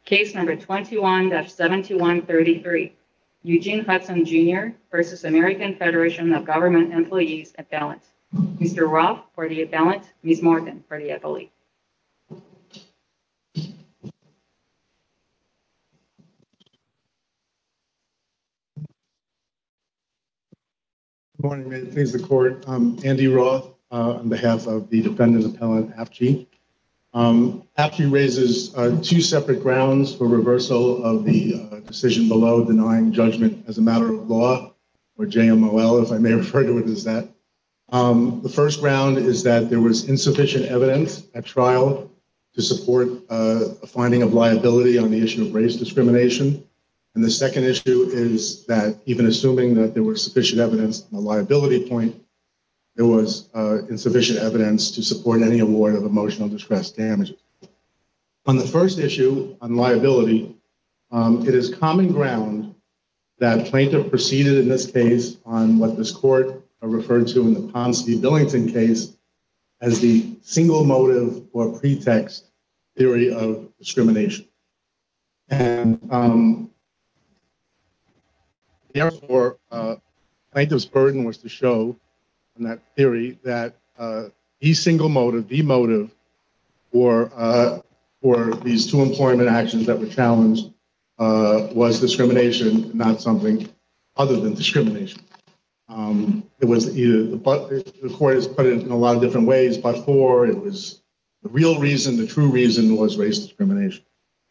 Case number 21-7133, Eugene Hudson Jr. versus American Federation of Government Employees Appellant. Mr. Roth for the appellant, Ms. Morgan for the appellee. Good morning, may it please the court. Andy Roth on behalf of the defendant appellant AFG. AFG raises two separate grounds for reversal of the decision below denying judgment as a matter of law, or JMOL, if I may refer to it as that. The first ground is that there was insufficient evidence at trial to support a finding of liability on the issue of race discrimination. And the second issue is that even assuming that there was sufficient evidence on the liability point, there was insufficient evidence to support any award of emotional distress damages. On the first issue, on liability, it is common ground that plaintiff proceeded in this case on what this court referred to in the Ponce v. Billington case as the single motive or pretext theory of discrimination. And therefore, plaintiff's burden was to show in that theory that the single motive, the motive for these two employment actions that were challenged was discrimination, not something other than discrimination. It was either the court has put it in a lot of different ways, but for it was the real reason, the true reason was race discrimination.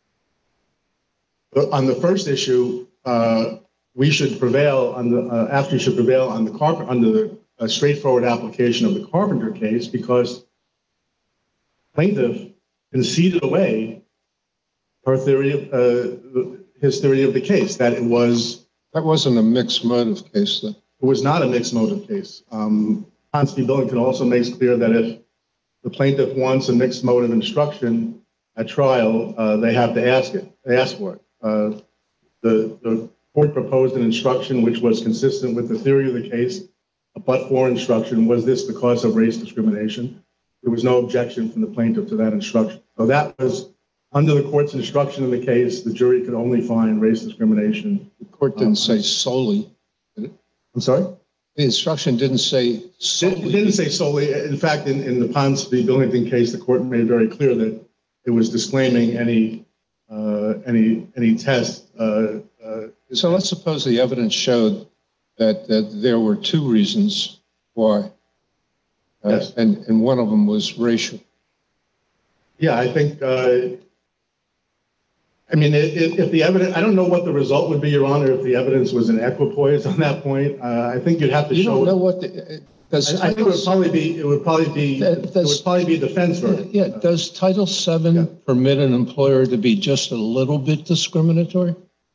But on the first issue, we should prevail on the after you should prevail on the under the straightforward application of the Carpenter case because plaintiff conceded away her theory of his theory of the case that it was that wasn't a mixed motive case. Then it was not a mixed motive case. Ponce v. Billington also makes clear that if the plaintiff wants a mixed motive instruction at trial, they have to ask it. They ask for it. The court proposed an instruction which was consistent with the theory of the case, a but-for instruction. Was this because of race discrimination? There was no objection from the plaintiff to that instruction. So that was under the court's instruction in the case, the jury could only find race discrimination. The court didn't say solely. I'm sorry? The instruction didn't say solely. It didn't say solely. In fact, in the Ponce v. Billington case, the court made very clear that it was disclaiming any test. So let's suppose the evidence showed that there were two reasons why, yes. and one of them was racial. Yeah, I think, I mean, if the evidence, I don't know what the result would be, Your Honor, if the evidence was in equipoise on that point. I think you'd have to show. You don't know what the, I think it would probably be a defense verdict. Yeah, does Title VII permit an employer to be just a little bit discriminatory?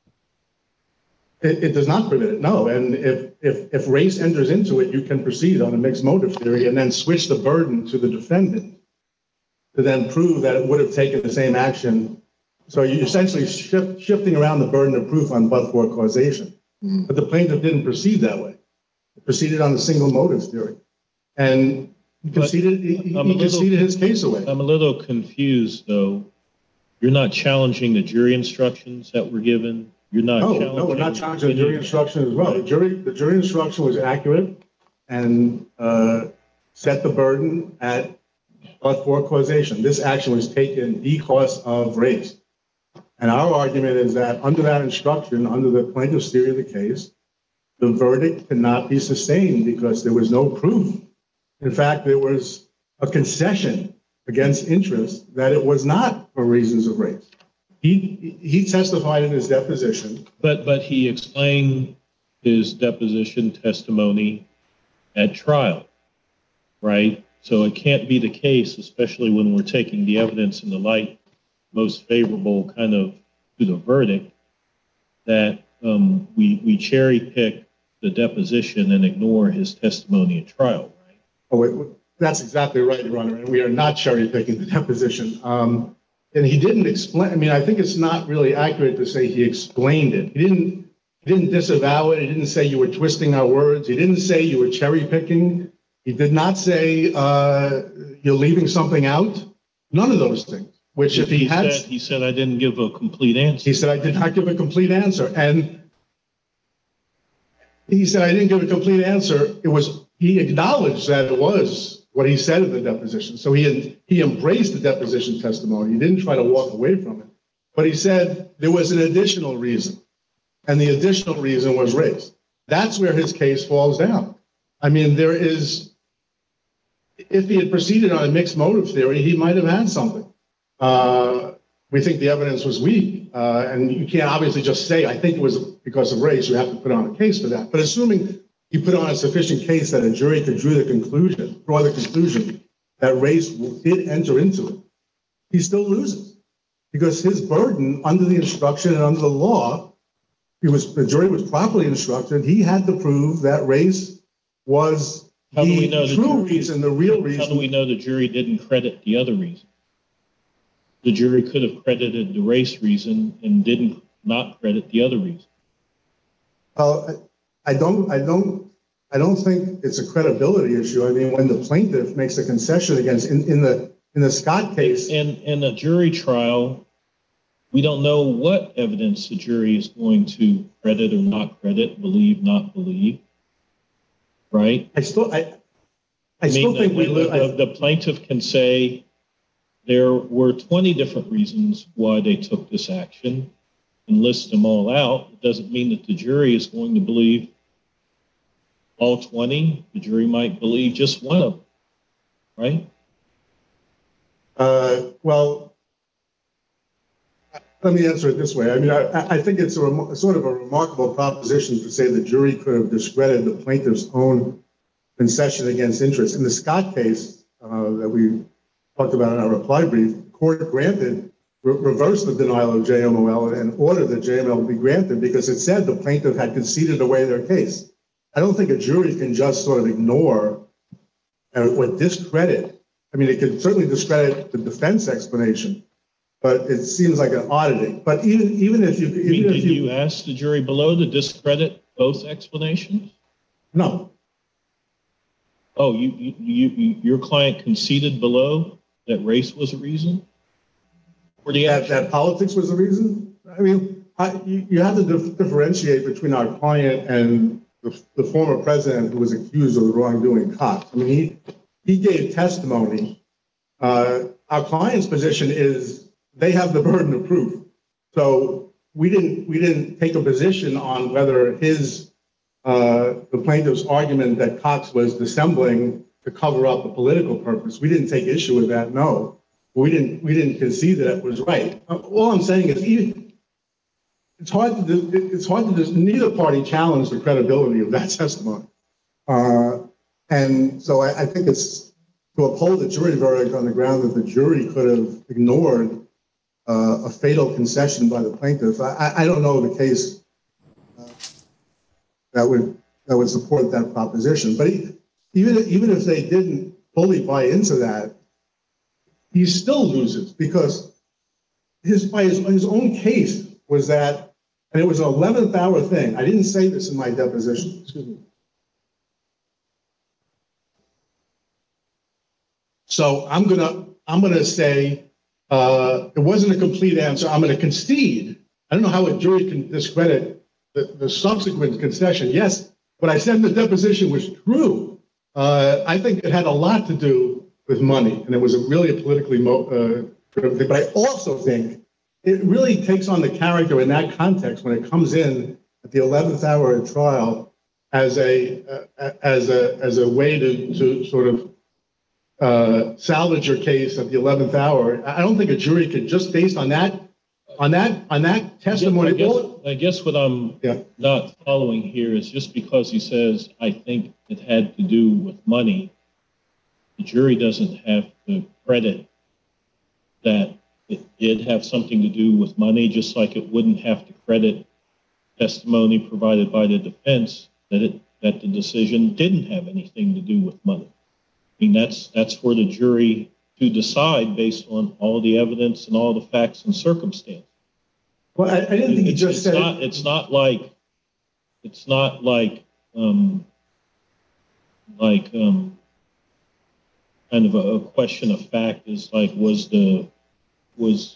It does not permit it, no. And if race enters into it, you can proceed on a mixed motive theory and then switch the burden to the defendant to then prove that it would have taken the same action. So you're essentially shifting around the burden of proof on but-for causation. But the plaintiff didn't proceed that way. It proceeded on the single motive theory. And he conceded his case away. I'm a little confused, though. You're not challenging the jury instructions that were given? You're not challenging? No, we're not challenging the jury instruction as well. The jury instruction was accurate and set the burden at but-for causation. This action was taken because of race. And our argument is that under that instruction, under the plaintiff's theory of the case, the verdict cannot be sustained because there was no proof. In fact, there was a concession against interest that it was not for reasons of race. He testified in his deposition. But he explained his deposition testimony at trial, right? So it can't be the case, especially when we're taking the evidence in the light most favorable kind of to the verdict, that we cherry pick the deposition and ignore his testimony at trial, right? Oh, that's exactly right, Your Honor. And we are not cherry picking the deposition. And he didn't explain. I mean, I think it's not really accurate to say he explained it. He didn't disavow it. He didn't say you were twisting our words. He didn't say you were cherry picking. He did not say you're leaving something out. None of those things. which if he had... He said, I didn't give a complete answer. He said, I did not give a complete answer. And he said, I didn't give a complete answer. He acknowledged that it was what he said in the deposition. So he embraced the deposition testimony. He didn't try to walk away from it. But he said there was an additional reason. And the additional reason was race. That's where his case falls down. I mean, if he had proceeded on a mixed motive theory, he might have had something. We think the evidence was weak. And you can't obviously just say, I think it was because of race. You have to put on a case for that. But assuming you put on a sufficient case that a jury could draw the conclusion that race did enter into it, he still loses. Because his burden under the instruction and under the law, the jury was properly instructed. He had to prove that race was the true reason, the real reason. How do we know the jury didn't credit the other reason? The jury could have credited the race reason and didn't not credit the other reason. I don't think it's a credibility issue. I mean, when the plaintiff makes a concession against in the Scott case. In a jury trial, we don't know what evidence the jury is going to credit or not credit, believe, not believe. Right? I still think the plaintiff can say there were 20 different reasons why they took this action and list them all out. It doesn't mean that the jury is going to believe all 20. The jury might believe just one of them, right? Well, let me answer it this way. I mean, I think it's sort of a remarkable proposition to say the jury could have discredited the plaintiff's own concession against interest. In the Scott case that we talked about in our reply brief, the court reversed the denial of JMOL and ordered that JML be granted because it said the plaintiff had conceded away their case. I don't think a jury can just sort of ignore or discredit. I mean, it can certainly discredit the defense explanation, but it seems like an auditing. But even if you... Did you ask the jury below to discredit both explanations? No. Oh, your client conceded below that race was a reason? Or that politics was the reason? I mean, you have to differentiate between our client and the former president who was accused of the wrongdoing Cox. I mean, he gave testimony. Our client's position is they have the burden of proof. So we didn't take a position on whether the plaintiff's argument that Cox was dissembling to cover up a political purpose. We didn't take issue with that. No, we didn't concede that it was right. All I'm saying is it's hard to do. Neither party challenged the credibility of that testimony. And so I think it's to uphold the jury verdict on the ground that the jury could have ignored a fatal concession by the plaintiff. I don't know of a case that would support that proposition. But even if they didn't fully buy into that, he still loses because his own case was that, and it was an 11th hour thing. I didn't say this in my deposition. Excuse me. So I'm gonna say it wasn't a complete answer. I'm gonna concede. I don't know how a jury can discredit the subsequent concession. Yes, what I said in the deposition was true. I think it had a lot to do with money, and it was really a politically driven thing. But I also think it really takes on the character in that context when it comes in at the 11th hour of trial as a way to sort of salvage your case at the 11th hour. I don't think a jury could just based on that testimony. I guess what I'm not following here is just because he says, I think it had to do with money, the jury doesn't have to credit that it did have something to do with money, just like it wouldn't have to credit testimony provided by the defense that the decision didn't have anything to do with money. I mean, that's for the jury to decide based on all the evidence and all the facts and circumstances. Well, I didn't think he just said it's not like kind of a question of fact is like, was the was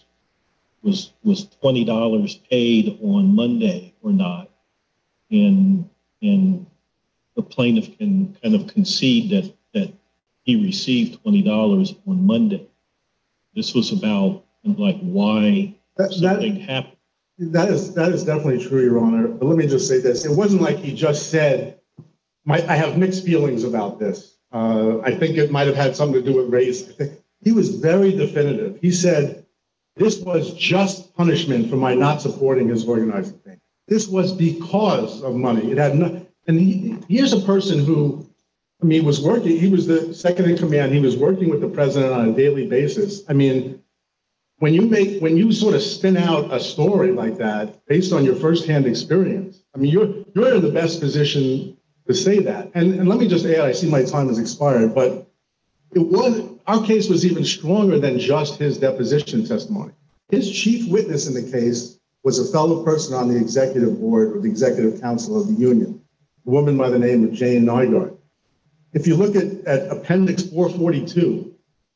$20 paid on Monday or not, and the plaintiff can kind of concede that he received $20 on Monday. This was about like why something happened. That is definitely true, Your Honor. But let me just say this: it wasn't like he just said, "I have mixed feelings about this." I think it might have had something to do with race. I think he was very definitive. He said, "This was just punishment for my not supporting his organizing thing. This was because of money. It had no." And here's a person who, I mean, was working. He was the second in command. He was working with the president on a daily basis. I mean, when you sort of spin out a story like that based on your firsthand experience, I mean, you're in the best position to say that. And let me just add, I see my time has expired, but our case was even stronger than just his deposition testimony. His chief witness in the case was a fellow person on the executive board or the executive council of the union, a woman by the name of Jane Nygaard. If you look at Appendix 442,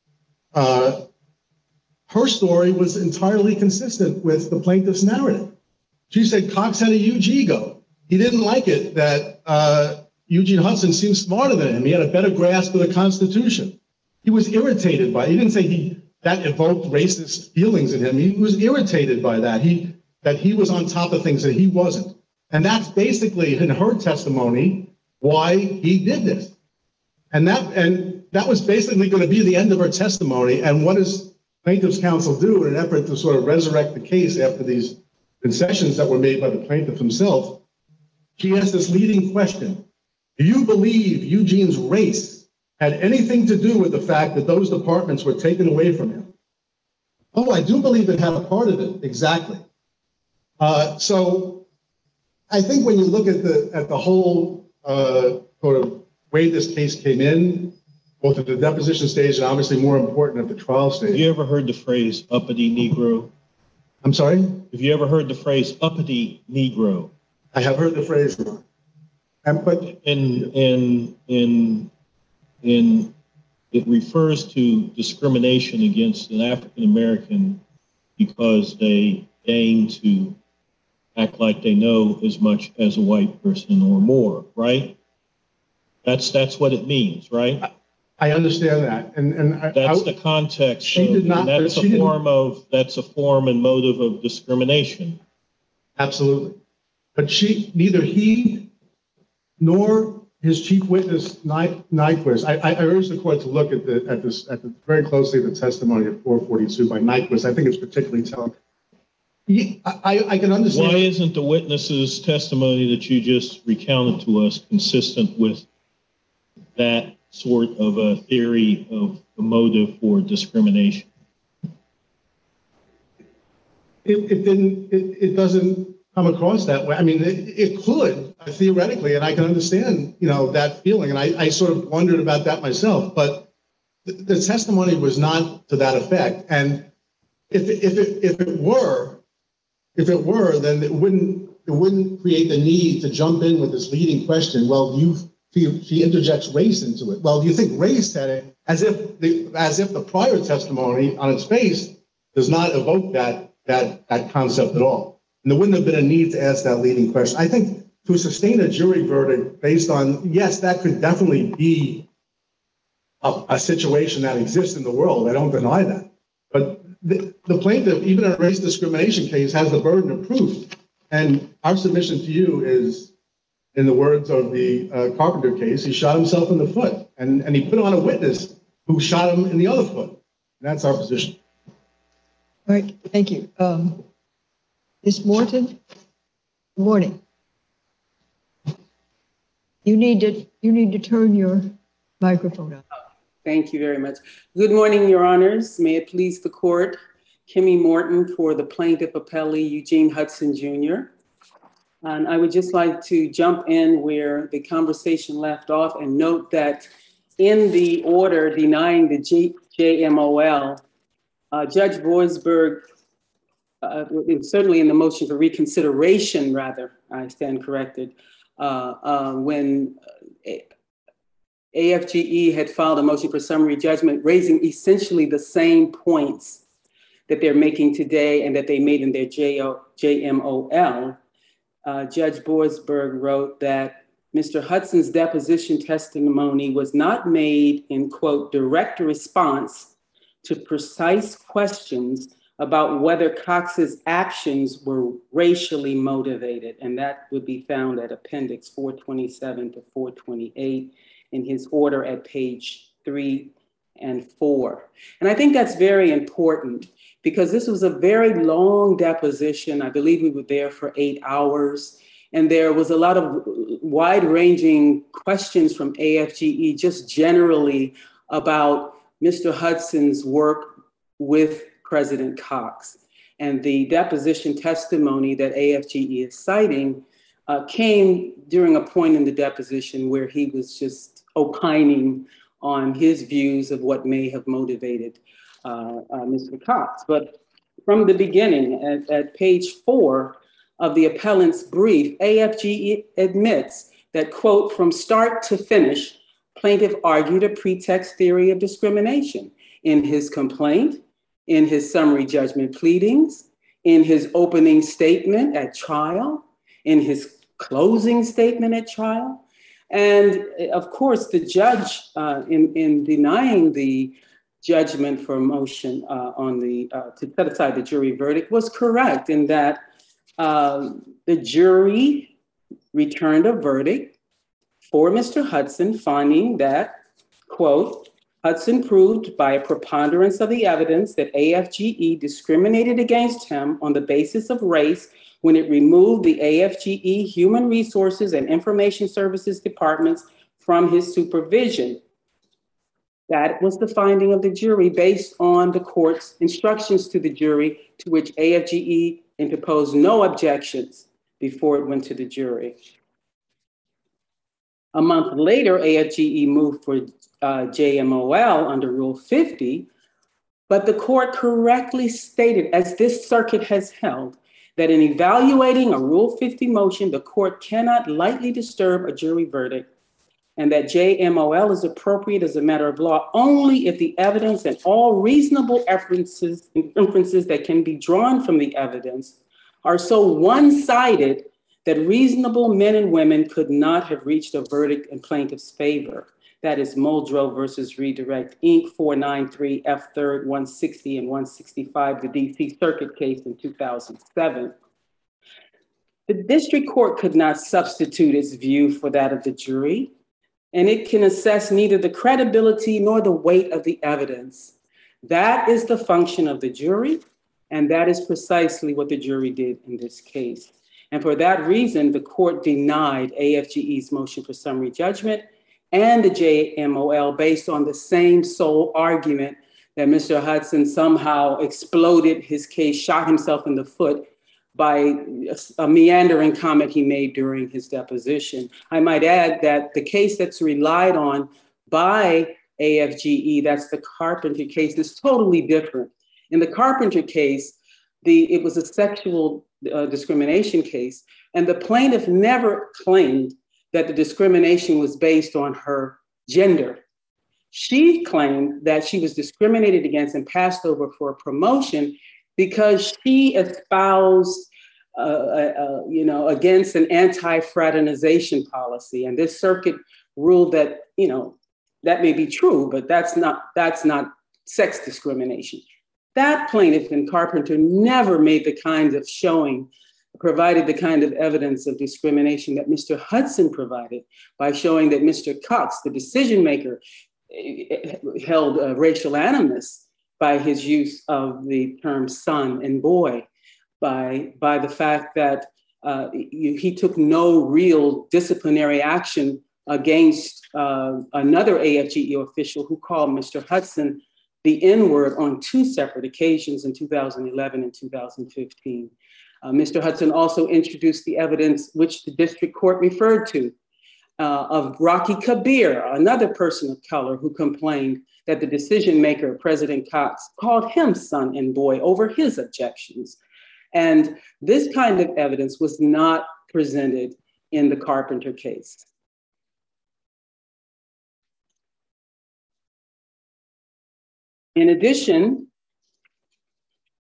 her story was entirely consistent with the plaintiff's narrative. She said Cox had a huge ego. He didn't like it that Eugene Hudson seemed smarter than him. He had a better grasp of the Constitution. He was irritated by it. He didn't say that evoked racist feelings in him. He was irritated by that. That he was on top of things that he wasn't. And that's basically, in her testimony, why he did this. And that was basically going to be the end of her testimony. And what does plaintiff's counsel do in an effort to sort of resurrect the case after these concessions that were made by the plaintiff himself? She asked this leading question: do you believe Eugene's race had anything to do with the fact that those departments were taken away from him? Oh, I do believe it had a part of it, exactly. So I think when you look at the whole sort of way this case came in, both at the deposition stage and obviously more important at the trial stage. Have you ever heard the phrase uppity Negro? I'm sorry? Have you ever heard the phrase uppity Negro? I have heard the phrase, Ron. But it refers to discrimination against an African American because they deign to act like they know as much as a white person or more, right? That's what it means, right? I understand that, and that's the context. She did not. That's a form and motive of discrimination. Absolutely, but neither he nor his chief witness Nyquist. I urge the court to look at the very closely the testimony of 442 by Nyquist. I think it's particularly telling. I can understand. Why isn't the witness's testimony that you just recounted to us consistent with that sort of a theory of a motive for discrimination? It doesn't come across that way. I mean, it could theoretically, and I can understand, that feeling. And I sort of wondered about that myself, but the testimony was not to that effect. And if it were, then it wouldn't create the need to jump in with this leading question. Well, she interjects race into it. Well, do you think race had it, as if the prior testimony on its face does not evoke that concept at all? And there wouldn't have been a need to ask that leading question. I think to sustain a jury verdict based on, yes, that could definitely be a situation that exists in the world. I don't deny that. But the plaintiff, even in a race discrimination case, has the burden of proof. And our submission to you is, in the words of the Carpenter case, he shot himself in the foot. And he put on a witness who shot him in the other foot. And that's our position. All right, thank you. Ms. Morton, good morning. You need to turn your microphone on. Thank you very much. Good morning, Your Honors. May it please the court. Kimmy Morton for the plaintiff appellee Eugene Hudson Jr. And I would just like to jump in where the conversation left off and note that in the order denying the JMOL, Judge Boisberg, certainly in the motion for reconsideration, rather, I stand corrected, when AFGE had filed a motion for summary judgment raising essentially the same points that they're making today and that they made in their JMOL, Judge Boasberg wrote that Mr. Hudson's deposition testimony was not made in, quote, direct response to precise questions about whether Cox's actions were racially motivated. And that would be found at Appendix 427 to 428 in his order at page 3 and 4. And I think that's very important because this was a very long deposition. I believe we were there for 8 hours. And there was a lot of wide-ranging questions from AFGE just generally about Mr. Hudson's work with President Cox. And the deposition testimony that AFGE is citing came during a point in the deposition where he was just opining on his views of what may have motivated Mr. Cox. But from the beginning, at page 4 of the appellant's brief, AFGE admits that, quote, from start to finish, plaintiff argued a pretext theory of discrimination in his complaint, in his summary judgment pleadings, in his opening statement at trial, in his closing statement at trial. And of course, the judge, in denying the judgment for motion to set aside the jury verdict, was correct in that the jury returned a verdict for Mr. Hudson, finding that, quote, Hudson proved by a preponderance of the evidence that AFGE discriminated against him on the basis of race when it removed the AFGE Human Resources and Information Services departments from his supervision. That was the finding of the jury based on the court's instructions to the jury, to which AFGE interposed no objections before it went to the jury. A month later, AFGE moved for JMOL under Rule 50, but the court correctly stated, as this circuit has held, that in evaluating a Rule 50 motion, the court cannot lightly disturb a jury verdict, and that JMOL is appropriate as a matter of law only if the evidence and all reasonable inferences that can be drawn from the evidence are so one-sided that reasonable men and women could not have reached a verdict in plaintiff's favor. That is Muldrow versus Redirect, Inc., 493 F. 3rd, 160 and 165, the DC Circuit case in 2007. The district court could not substitute its view for that of the jury, and it can assess neither the credibility nor the weight of the evidence. That is the function of the jury, and that is precisely what the jury did in this case. And for that reason, the court denied AFGE's motion for summary judgment and the JMOL based on the same sole argument that Mr. Hudson somehow exploded his case, shot himself in the foot by a meandering comment he made during his deposition. I might add that the case that's relied on by AFGE, that's the Carpenter case, is totally different. In the Carpenter case, it was a sexual discrimination case, and the plaintiff never claimed that the discrimination was based on her gender. She claimed that she was discriminated against and passed over for a promotion because she espoused, against an anti-fraternization policy. And this circuit ruled that, that may be true, but that's not sex discrimination. That plaintiff in Carpenter never made the kind of showing, provided the kind of evidence of discrimination that Mr. Hudson provided by showing that Mr. Cox, the decision maker, held racial animus by his use of the term son and boy, by the fact that he took no real disciplinary action against another AFGE official who called Mr. Hudson the N-word on 2 separate occasions in 2011 and 2015. Mr. Hudson also introduced the evidence which the district court referred to of Rocky Kabir, another person of color who complained that the decision maker, President Cox, called him son and boy over his objections. And this kind of evidence was not presented in the Carpenter case. In addition,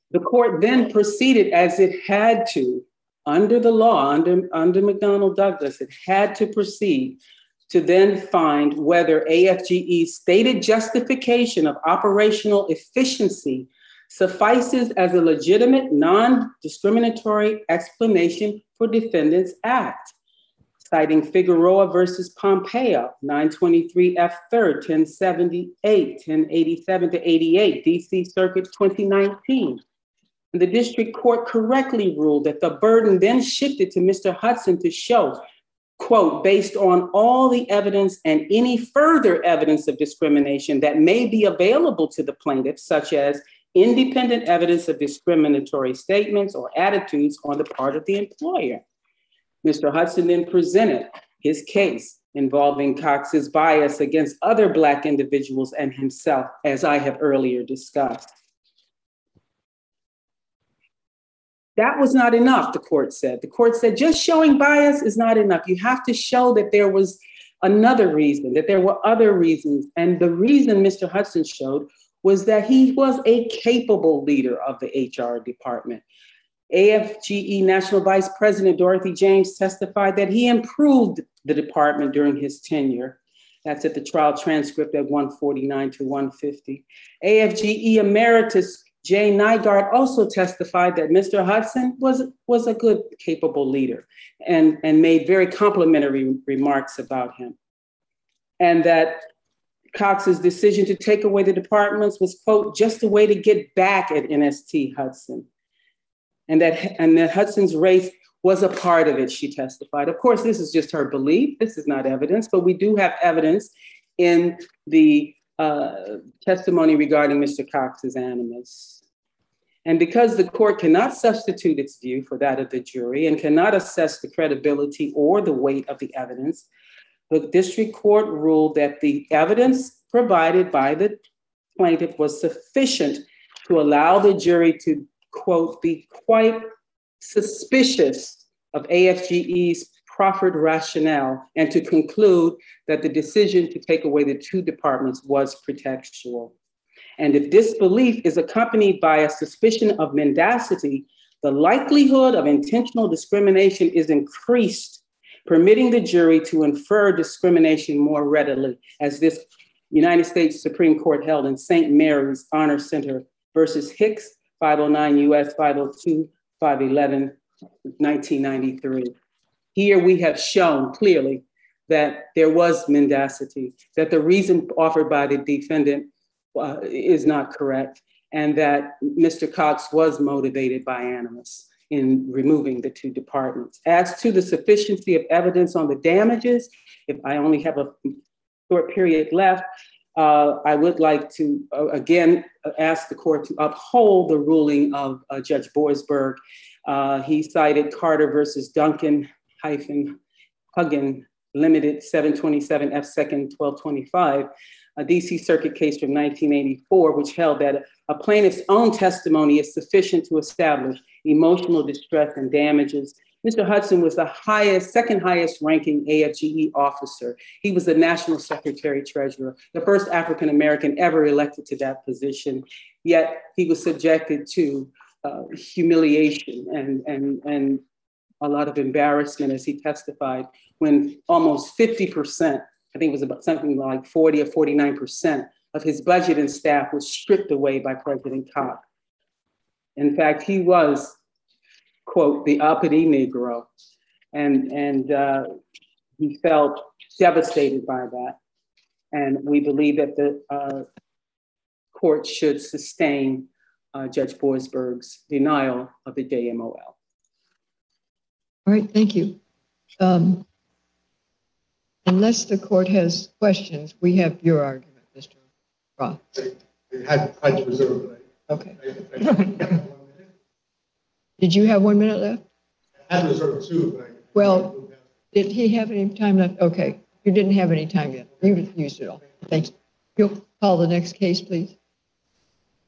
The court then proceeded as it had to, under the law, under McDonnell Douglas, it had to proceed to then find whether AFGE's stated justification of operational efficiency suffices as a legitimate non-discriminatory explanation for defendant's act. Citing Figueroa versus Pompeo, 923 F. 3rd, 1078, 1087 to 88, DC Circuit 2019. And the district court correctly ruled that the burden then shifted to Mr. Hudson to show, quote, based on all the evidence and any further evidence of discrimination that may be available to the plaintiff, such as independent evidence of discriminatory statements or attitudes on the part of the employer. Mr. Hudson then presented his case involving Cox's bias against other Black individuals and himself, as I have earlier discussed. That was not enough, the court said. The court said just showing bias is not enough. You have to show that there was another reason, that there were other reasons. And the reason Mr. Hudson showed was that he was a capable leader of the HR department. AFGE National Vice President Dorothy James testified that he improved the department during his tenure. That's at the trial transcript at 149 to 150. AFGE Emeritus Jay Nygaard also testified that Mr. Hudson was a good, capable leader and made very complimentary remarks about him. And that Cox's decision to take away the departments was, quote, just a way to get back at NST Hudson. And that Hudson's race was a part of it, she testified. Of course, this is just her belief. This is not evidence, but we do have evidence in the testimony regarding Mr. Cox's animus. And because the court cannot substitute its view for that of the jury and cannot assess the credibility or the weight of the evidence, the district court ruled that the evidence provided by the plaintiff was sufficient to allow the jury to, quote, be quite suspicious of AFGE's proffered rationale and to conclude that the decision to take away the two departments was pretextual. And if disbelief is accompanied by a suspicion of mendacity, the likelihood of intentional discrimination is increased, permitting the jury to infer discrimination more readily, as this United States Supreme Court held in St. Mary's Honor Center versus Hicks, 509 U.S. 502, 511, 1993. Here we have shown clearly that there was mendacity, that the reason offered by the defendant is not correct, and that Mr. Cox was motivated by animus in removing the two departments. As to the sufficiency of evidence on the damages, if I only have a short period left, I would like to, again, ask the court to uphold the ruling of Judge Boisberg. He cited Carter versus Duncan-Huggin Limited 727 F. 2nd 1225, a DC Circuit case from 1984, which held that a plaintiff's own testimony is sufficient to establish emotional distress and damages. Mr. Hudson was the second highest ranking AFGE officer. He was the National Secretary Treasurer, the first African-American ever elected to that position. Yet he was subjected to humiliation and a lot of embarrassment as he testified when almost 50%, I think it was about something like 40 or 49% of his budget and staff was stripped away by President Cox. In fact, he was, quote, the uppity Negro. And he felt devastated by that. And we believe that the court should sustain Judge Boisberg's denial of the JMOL. All right, thank you. Unless the court has questions, we have your argument, Mr. Roth. I had to reserve it. Okay. Did you have 1 minute left? I had reserved two, but well, did he have any time left? Okay, you didn't have any time yet. You used it all. Thank you. You'll call the next case, please.